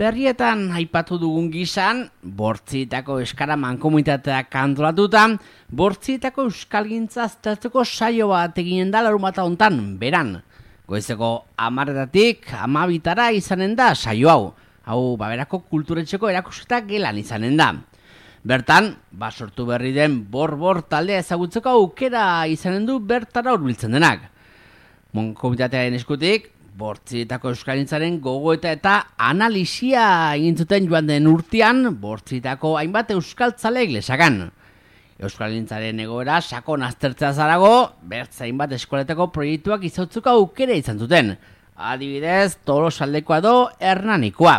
berrietan aipatu dugun gizan, Bortzietako euskara mankomunitateak antolatuta, Bortzietako euskalgintza aztertzeko saio bat eginen da larunbata hontan, beran. Goizeko 10:00-tik 12:00 izanen da saio hau. Hau, Baberako kulturetxeko erakusketa gelan izanen da. Bertan, sortu berri den bor taldea ezagutzeko aukera izanen du bertara hurbiltzen denak. Mankomunitatearen eskutik, Bortzietako euskalintzaren gogoeta eta analisia egin zuten joan den urtean, Bortzietako hainbat euskaltzaleek lesakan. Euskalintzaren egoera sakon aztertzea zarago, bertza hainbat eskoletako proiektuak izautzeko aukera izan zuten. Adibidez, Tolosaldekoa edo Hernanikoa.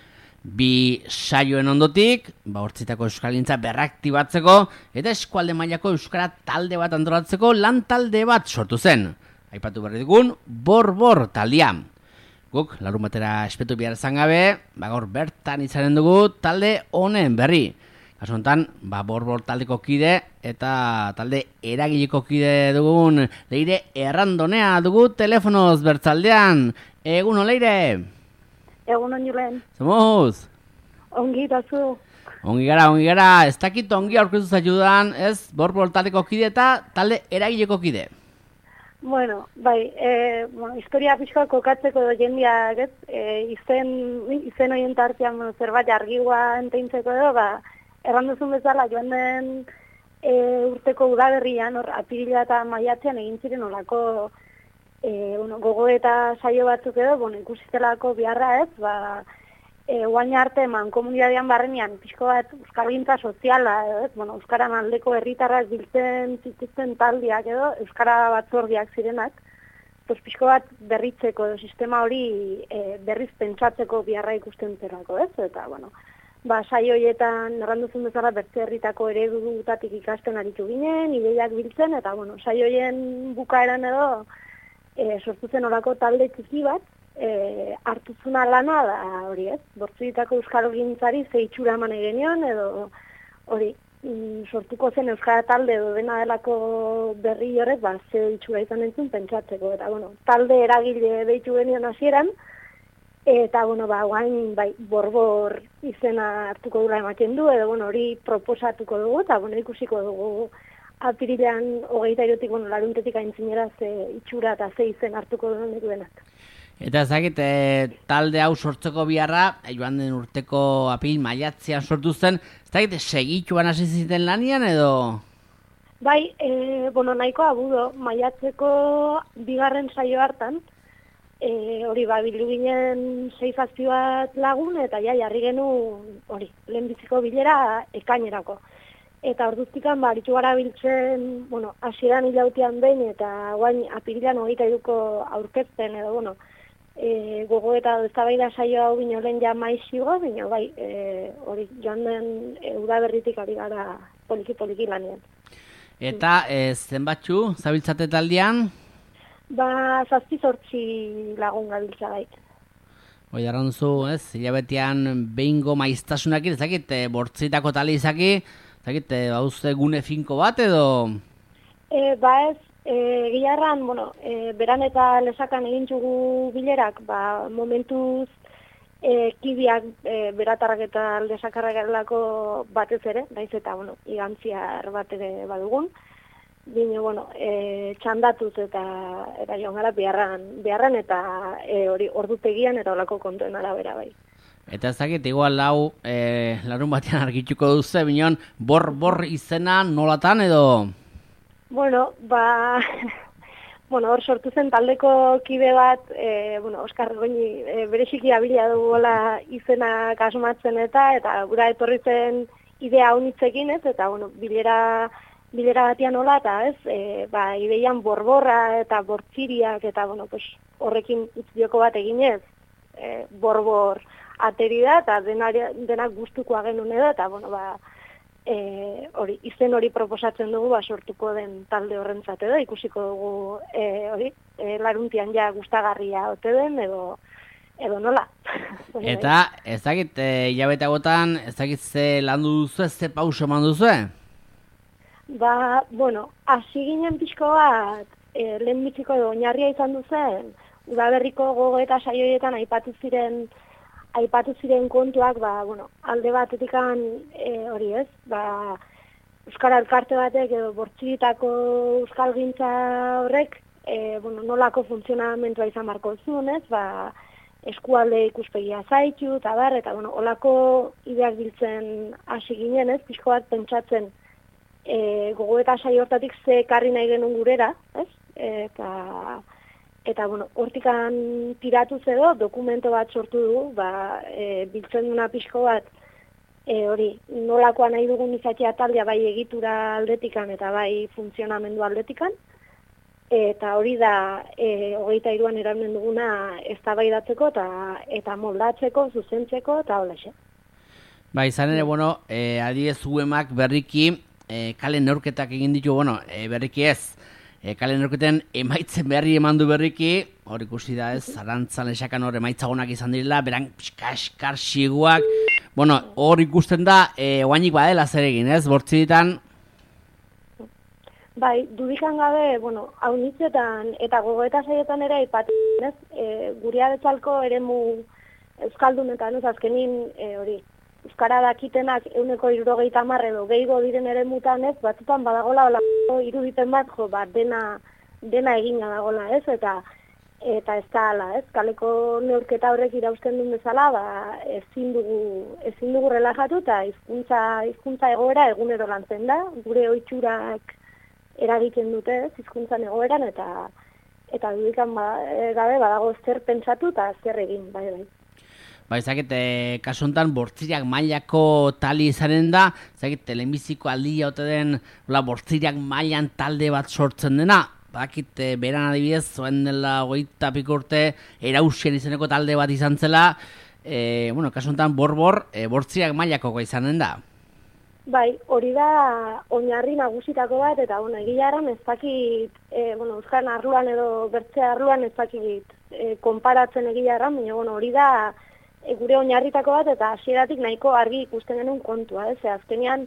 Bi saioen ondotik, Bortzietako euskalintza berraktibatzeko eta eskualde mailako euskara talde bat antolatzeko lan talde bat sortu zen. Aipatu berri dugun, bor taldea. Guk, larunbatera espetu behar izan gabe, gaur bertan izanen dugu talde honen berri. Kasu honetan, bor taldeko kide eta talde eragileko kide dugun Leire Errandonea dugu telefonoz bertzaldean. Egun Leire? Egun on Julen. Zemuz? Ongi dazu. Ongi gara. Ez dakit ongi aurkeztu zaiudan, ez? Bor taldeko kide eta talde eragileko kide. Bueno, bai, historia pixkoa kokatzeko edo jendeak, ez? Izen horien tartean zerbait argiua enteintzeko edo, erranduzun bezala joan den urteko udaberrian, apirila eta maiatzean egin ziren olako gogo eta saio batzuk edo, ikusitelako beharra ez, guain arte mankomunitatean barrenean pixko bat euskalgintza soziala edo, ez, euskaran aldeko herritarrak biltzen zituzten taldiak edo, euskara batzordiak zirenak, pixko bat berritzeko edo sistema hori berriz pentsatzeko beharra ikusten zerako, ez, eta, saio horietan erranduzun bezala bertze herritako eredutatik ikasten aritu ginen, ideiak biltzen, eta, saio horien bukaeran edo, sortu zen olako talde txiki bat, hartuzuna lana da hori ez, Bortzietako euskalgintzari ze itxura eman egenion, edo hori, sortuko zen euskara talde edo dena delako berri horrek, ze itxura izan entzun pentsatzeko, eta, talde eragile deitu genion hasieran, eta, guain, bor izena hartuko dula ematen du, edo, hori proposatuko dugu, eta, ikusiko dugu apirilean 23-tik, laruntetik aintzinera ze itxura eta ze izen hartuko duen denak. Eta ezagit, talde hau sortzeko biharra, joan den urteko apil maiatzean sortu zen, ezagit, segituan hasi ziten lanian edo? Bai, nahiko abudo, maiatzeko bigarren saio hartan, hori, bildu ginen 6 fazio bat lagun, eta jarri genu, hori, lehenbiziko bilera ekainerako. Eta orduztikan, aritu gara biltzen, hasieran hilautean behin, eta guain apirilean 23ko aurkezten, edo, gogo eta eztabaida saio hau bino lehen ja maizigo, bino hori joan den udaberritik ari gara poliki lanean. Eta zenbatxu zabiltzate taldean? 7-8 lagun gabiltza gait. Hoi arranduzu, ez? Hilabetean behingo maiztasunak ezakit, Bortzietako tali izaki, ezakit, bauzte gune finko bat edo? Ez, Gilarran, beran eta lesakan egin txugu bilerak, momentuz kibiak beratarrak eta lesakarrak erlako batez ere, daiz eta, igantziar bat ere badugun. Bine, txandatuz eta joan gara beharran eta hori ordutegian eta olako kontuen arabera bai. Eta ezakit, igual lau larun batean argituko duze, bineon, bor izena nolatan edo? Hor sortu zen taldeko kide bat, Oskar Goñi bereziki abilia duguela izena kasumatzen eta gura etorri zen idea honitzekin ez, eta bilera batian hola, eta ez, ideian borborra eta bortziriak, eta horrekin utzioko bat eginez, borbor ateri da, eta denak gustukoa genuen edo, eta izen hori proposatzen dugu sortuko den talde horrentzat edo, ikusiko dugu laruntian ja gustagarria ote den edo nola. Eta ezagit hilabetagotan, ezagit ze landu duzu, ze pauso eman duzu? Hasi ginen pixko bat, lehenbiziko edo oinarria izan duzen, udaberriko gogo eta saioietan aipatu ziren aipatu ziren kontuak, alde batetikan hori ez, Euskara Elkarte batek edo bortzitako euskalgintza horrek, nolako funtzionamentua izan barko zuen, ez, eskualde ikuspegia zaitu, eta olako ideak biltzen hasi ginen, ez, pixko bat pentsatzen gogoeta saio hortatik ze ekarri nahi genuen gurera, ez, eta hortikan tiratuz edo dokumento bat sortu du, biltzen duna pixko bat, hori, nolakoa nahi dugun izatea taldea bai egitura aldetikan eta bai funtzionamendu aldetikan, eta hori da 23an eramen duguna eztabaidatzeko eta moldatzeko, zuzentzeko eta holaxe. Izan ere, adibidez UEMak berriki kale neurketak egin ditu, berriki ez, kale neurketen emaitzen berri eman du berriki, hor ikusi da ez, zarantzan esakan hor emaitzagonak izan direla, beran kaskar xiguak, hor ikusten da, oainik badela zer egin, ez, bortzitan. Dudikan gabe, haunitzetan eta gogoeta saietan ere aipatzen, ez, guria bezalko eremu euskaldunetan, ez, azkenin, hori, euskara dakitenak 170 edo gehiago diren eremutan, ez, batzutan badagola olako iruditen bat, dena egina dagola, ez, eta ez da ala, ez, kaleko neurketa horrek irausten duen bezala, ezin dugu relajatu eta hizkuntza egoera egunero lantzen da, gure ohiturak eragiten dute, ez, hizkuntzan egoeran, eta dudikan gabe badago zer pentsatu eta zer egin, bai. Zaket, kasu honetan, bortziriak mailako tali izanen da, zaket, telemiziko aldia ote den, bortziriak mailan talde bat sortzen dena, bakit, beran adibidez, zoen dela 20 piko urte, erausien izeneko talde bat izan zela, kasu honetan, bortziriak mailakoa izanen da. Hori da oinarri nagusitako bat, eta egia eran ez dakit, euskaren arloan edo bertze arloan ez dakit konparatzen egia eran, baina hori da gure oinarritako bat, eta hasieratik nahiko argi ikusten genuen kontua, ez, azkenean,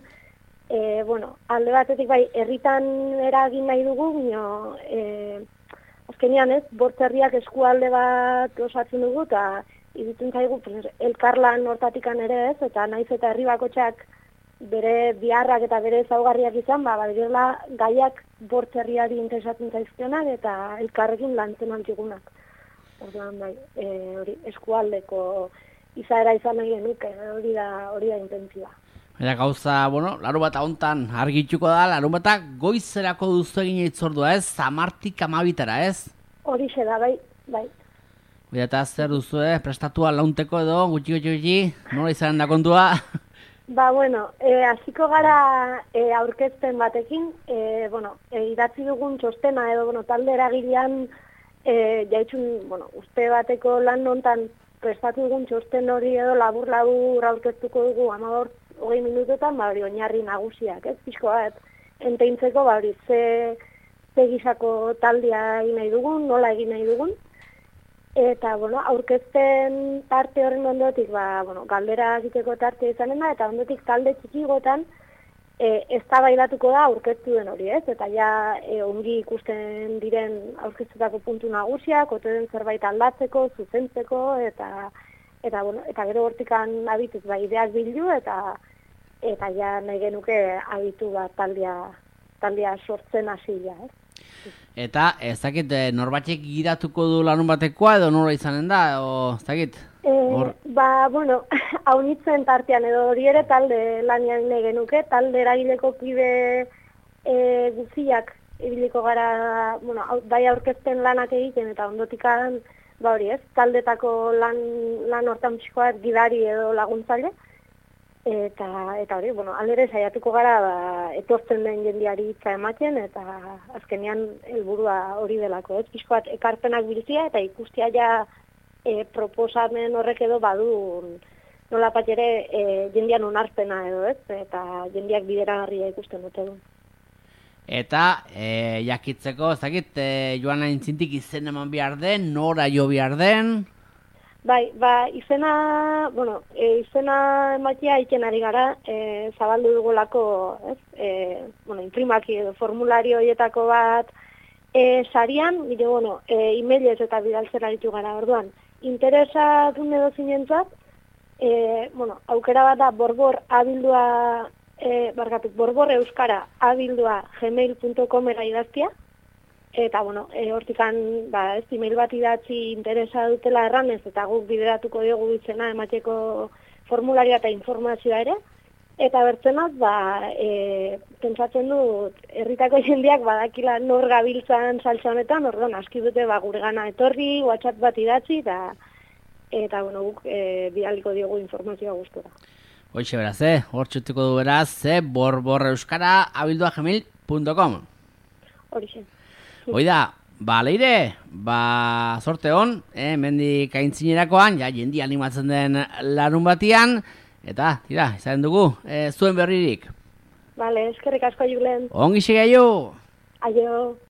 alde batetik herritan eragin nahi dugu, baina azkenean ez, bortzerriak eskualde bat osatzen dugu, eta iruditzen zaigu elkarlan hortatikan ere ez, eta naiz eta herri bakotxak bere biharrak eta bere ezaugarriak izan, badirela gaiak bortzerriari interesatzen zaizkionak eta elkarrekin lantzen antigunak. Orduan, hori eskualdeko izaera izan nahi genuke, hori da intentzioa. Gauza, larunbata hontan argituko da, larunbata goizerako duzu egin itzordua, ez? 10:00 amabitara, ez? Horixe da, bai. Eta zer duzu, prestatua launteko edo, gutxi, nola izanen da kontua? Hasiko gara aurkezpen batekin, idatzi dugun txostena edo, talde eragilean, jaitxun, uste bateko lan nontan prestatu dugun txosten hori edo labur aurkeztuko dugu 15-20 minutetan, oinarri nagusiak, ez, pixko bat, enteintzeko, ze gisako taldea egin nahi dugun, nola egin nahi dugun, eta, aurkezten tarte horren ondotik, galdera egiteko tarte izanen da, eta ondotik talde txikigotan eztabaidatuko da aurkeztu den hori, ez? Eta ja ongi ikusten diren aurkeztutako puntu nagusiak, ote den zerbait aldatzeko, zuzentzeko, eta gero hortikan abituz ideak bildu, eta ja nahi genuke abitu bat taldea sortzen hasia, ez? Eta, ez dakit, norbatek gidatuko du larun batekoa edo nola izanen da, o ez dakit? Haunitzen tartean edo hori ere talde lanian nahi genuke, talde eragileko kide guziak ibiliko gara, bai aurkezten lanak egiten eta ondotikan, hori ez, taldetako lan hortan pixkoat gidari edo laguntzaile, eta hori, aldere saiatuko gara etortzen den jendiari hitza ematen, eta azkenean helburua hori delako, ez, pixkoat ekarpenak biltzia eta ikustia ja proposamen horrek edo badu nolapat ere jendian onarpena edo, ez, eta jendiak bideragarria ikusten dute du. Eta jakitzeko, ez dakit, joan nahi intzintik izen eman behar den, nora jo behar den? Izena ematia iken ari gara, zabaldu dugulako, ez, imprimaki edo formulario horietako bat sarian, emailez eta bidaltzen aritu gara, orduan. Interesatun edo zinentzat, aukera bat da borbor abildua, borbor euskara abildua gmail.comera idaztia. Eta, hortikan, email bat idatzi interesa dutela erranez, eta guk bideratuko diogu izena emateko formularia eta informazioa ere. Eta bertzenat, pentsatzen dut, herritako jendeak badakila nor gabiltzan saltza honetan, orduan aski dute gure gana etorri, WhatsApp bat idatzi, eta guk bidaliko diogu informazioa gustura. Hoxe beraz, hor txutuko du beraz, borbor euskara abildua gmail.com. Horixe. Oida, Leire, sorte hon, mendik aintzinerakoan, jendi animatzen den larun batian, eta, izan dugu, zuen berririk. Eskerrik asko, Julen. Ongi segaio! Aio!